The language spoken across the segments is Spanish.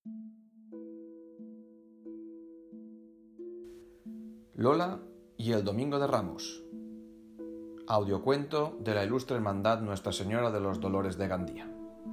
Lola y el Domingo de Ramos. Audiocuento de la Ilustre Hermandad Nuestra Señora de los Dolores de Gandía.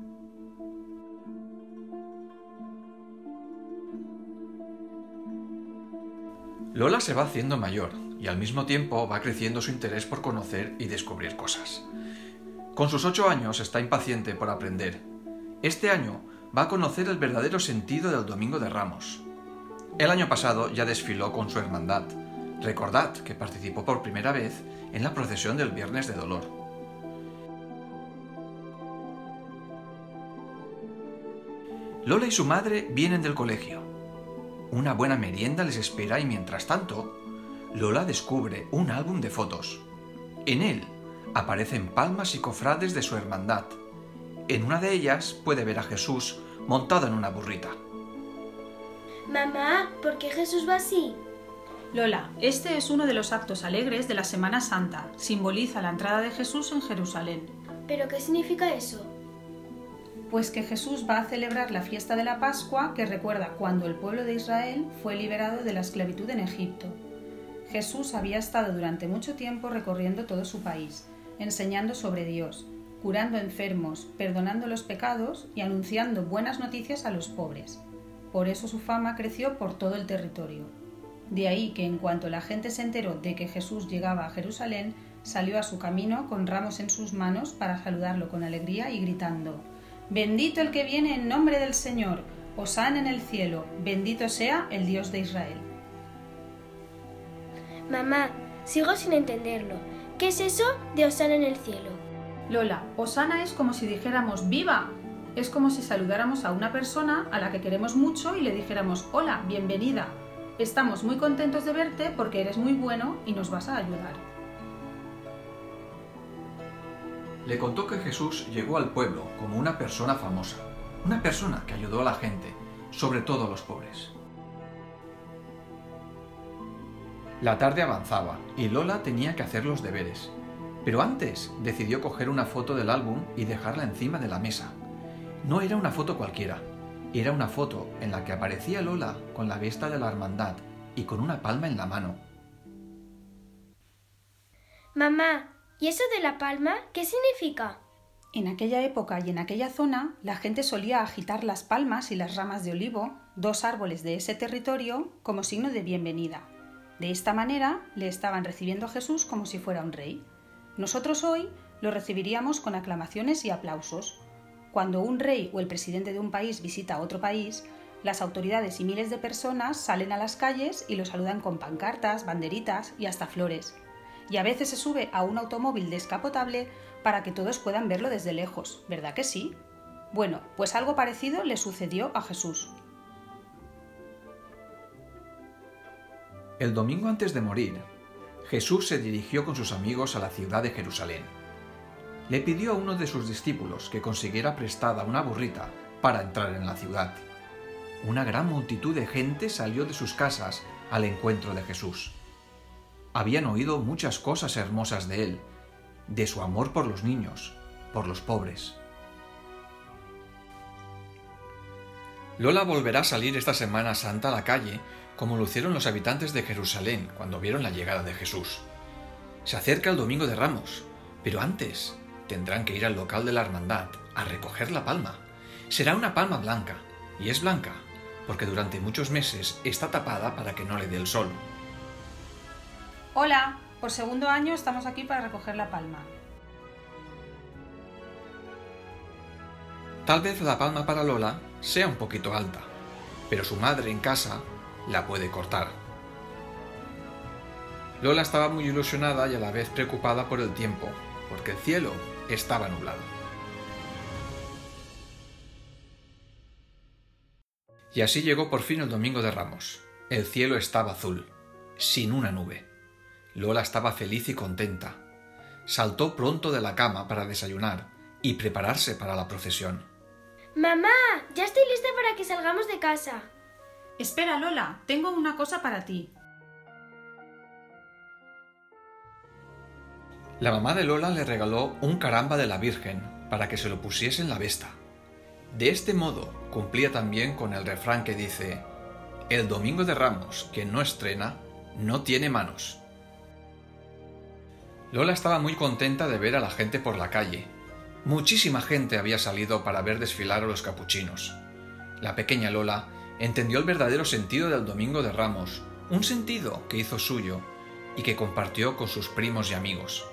Lola se va haciendo mayor y al mismo tiempo va creciendo su interés por conocer y descubrir cosas. Con sus 8 años está impaciente por aprender. Este año va a conocer el verdadero sentido del Domingo de Ramos. El año pasado ya desfiló con su hermandad. Recordad que participó por primera vez en la procesión del Viernes de Dolor. Lola y su madre vienen del colegio. Una buena merienda les espera y mientras tanto, Lola descubre un álbum de fotos. En él aparecen palmas y cofrades de su hermandad. En una de ellas puede ver a Jesús montado en una burrita. Mamá, ¿por qué Jesús va así? Lola, este es uno de los actos alegres de la Semana Santa. Simboliza la entrada de Jesús en Jerusalén. ¿Pero qué significa eso? Pues que Jesús va a celebrar la fiesta de la Pascua, que recuerda cuando el pueblo de Israel fue liberado de la esclavitud en Egipto. Jesús había estado durante mucho tiempo recorriendo todo su país, enseñando sobre Dios, curando enfermos, perdonando los pecados y anunciando buenas noticias a los pobres. Por eso su fama creció por todo el territorio. De ahí que en cuanto la gente se enteró de que Jesús llegaba a Jerusalén, salió a su camino con ramos en sus manos para saludarlo con alegría y gritando: «Bendito el que viene en nombre del Señor, hosana en el cielo, bendito sea el Dios de Israel». Mamá, sigo sin entenderlo. ¿Qué es eso de hosana en el cielo? Lola, hosana es como si dijéramos ¡viva! Es como si saludáramos a una persona a la que queremos mucho y le dijéramos «Hola, bienvenida. Estamos muy contentos de verte porque eres muy bueno y nos vas a ayudar». Le contó que Jesús llegó al pueblo como una persona famosa, una persona que ayudó a la gente, sobre todo a los pobres. La tarde avanzaba y Lola tenía que hacer los deberes, pero antes decidió coger una foto del álbum y dejarla encima de la mesa. No era una foto cualquiera, era una foto en la que aparecía Lola con la vesta de la hermandad y con una palma en la mano. Mamá, ¿y eso de la palma qué significa? En aquella época y en aquella zona, la gente solía agitar las palmas y las ramas de olivo, 2 árboles de ese territorio, como signo de bienvenida. De esta manera le estaban recibiendo a Jesús como si fuera un rey. Nosotros hoy lo recibiríamos con aclamaciones y aplausos. Cuando un rey o el presidente de un país visita a otro país, las autoridades y miles de personas salen a las calles y lo saludan con pancartas, banderitas y hasta flores. Y a veces se sube a un automóvil descapotable para que todos puedan verlo desde lejos, ¿verdad que sí? Bueno, pues algo parecido le sucedió a Jesús. El domingo antes de morir, Jesús se dirigió con sus amigos a la ciudad de Jerusalén. Le pidió a uno de sus discípulos que consiguiera prestada una burrita para entrar en la ciudad. Una gran multitud de gente salió de sus casas al encuentro de Jesús. Habían oído muchas cosas hermosas de él, de su amor por los niños, por los pobres. Lola volverá a salir esta Semana Santa a la calle, como lo hicieron los habitantes de Jerusalén cuando vieron la llegada de Jesús. Se acerca el Domingo de Ramos, pero antes tendrán que ir al local de la hermandad a recoger la palma. Será una palma blanca, y es blanca porque durante muchos meses está tapada para que no le dé el sol. Hola, por segundo año estamos aquí para recoger la palma. Tal vez la palma para Lola sea un poquito alta, pero su madre en casa la puede cortar. Lola estaba muy ilusionada y a la vez preocupada por el tiempo, porque el cielo estaba nublado. Y así llegó por fin el Domingo de Ramos. El cielo estaba azul, sin una nube. Lola estaba feliz y contenta. Saltó pronto de la cama para desayunar y prepararse para la procesión. ¡Mamá! Ya estoy lista para que salgamos de casa. Espera, Lola, tengo una cosa para ti. La mamá de Lola le regaló un caramba de la Virgen para que se lo pusiese en la vesta. De este modo cumplía también con el refrán que dice: el domingo de Ramos que no estrena, no tiene manos. Lola estaba muy contenta de ver a la gente por la calle. Muchísima gente había salido para ver desfilar a los capuchinos. La pequeña Lola entendió el verdadero sentido del Domingo de Ramos, un sentido que hizo suyo y que compartió con sus primos y amigos.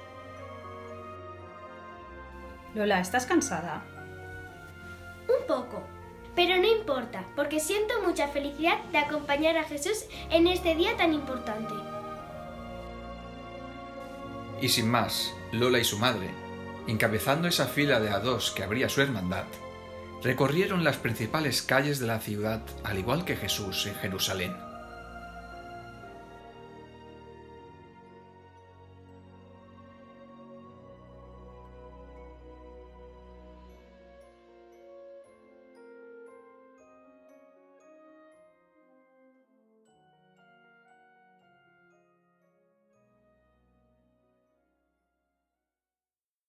Lola, ¿estás cansada? Un poco, pero no importa, porque siento mucha felicidad de acompañar a Jesús en este día tan importante. Y sin más, Lola y su madre, encabezando esa fila de a dos que abría su hermandad, recorrieron las principales calles de la ciudad al igual que Jesús en Jerusalén.